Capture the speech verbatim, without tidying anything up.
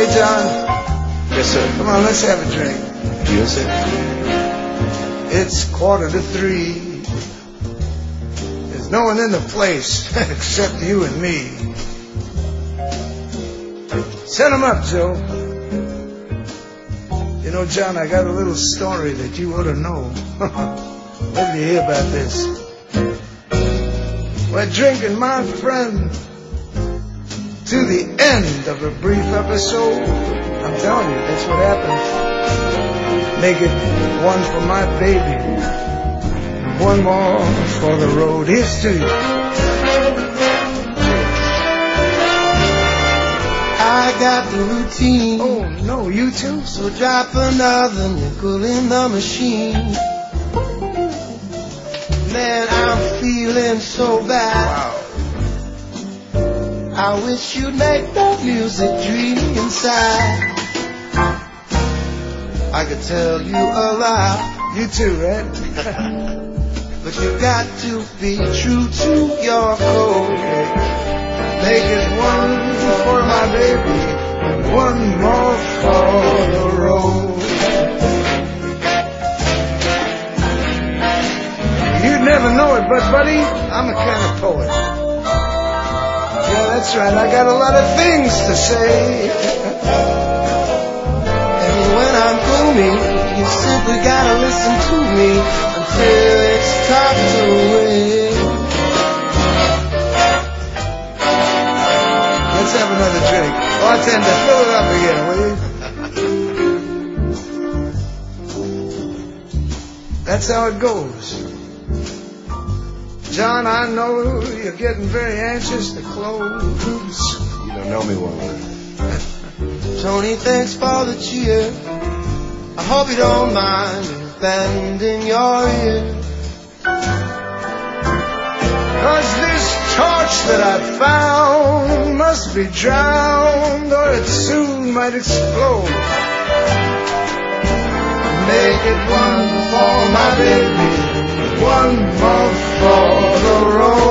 John. Yes, sir. Come on, let's have a drink. Yes, sir. It's quarter to three. There's no one in the place except you and me. Set 'em up, Joe. You know, John, I got a little story that you ought to know. Where did you hear about this? We're drinking, my friend, to the end of a brief episode. I'm telling you, that's what happens. Make it one for my baby, one more for the road. Here's to you. I got the routine. Oh, no, you too? So drop another nickel in the machine. Man, I'm feeling so bad. Wow. I wish you'd make the music dream inside. I could tell you a lot. You too, right? But you got to be true to your code. Make it one for my baby, and one more for the road. You'd never know it, but buddy, I'm a kind of poet. Yeah, that's right, I got a lot of things to say. And when I'm gloomy, you simply gotta listen to me until it's tucked away. Let's have another drink. Bartender, fill it up again, will you? That's how it goes. John, I know you're getting very anxious to close. You don't know me well enough. Tony, thanks for the cheer. I hope you don't mind me bending your ear. Cause this torch that I found must be drowned, or it soon might explode. Make it one for my baby, one more for the road.